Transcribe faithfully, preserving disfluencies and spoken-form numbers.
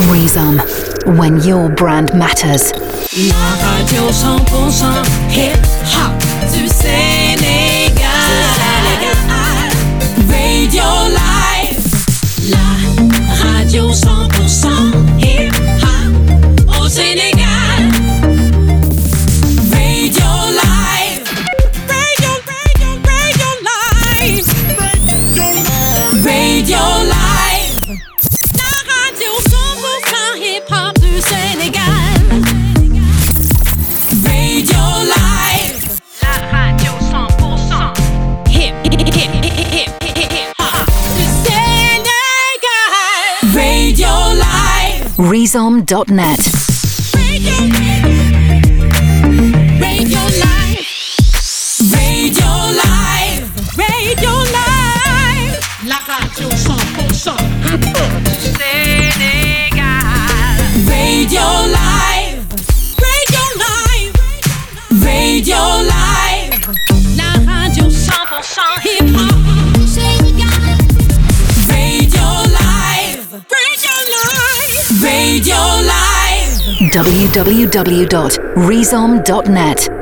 Rizom, when your brand matters. La radio cent pour cent hip-hop du Sénégal. Radio Live. La radio cent pour cent hip-hop au Sénégal. Radio Live. Radio, radio, radio Live. Radio Live. La radio cent pour cent hip-hop du Sénégal. Radio Live. La radio cent pour cent hip, hip, hip, hip, hip, hip, hop du Sénégal. Radio Live. Rizom dot net. Radio, Radio Live. Radio Live. Radio Live. La radio cent pour cent hip-hop du Sénégal. Radio Live. Radio Live. Radio Live. La radio cent pour cent hip-hop du Sénégal. Radio Live. Radio Live. Radio Live. w w w dot rizom dot net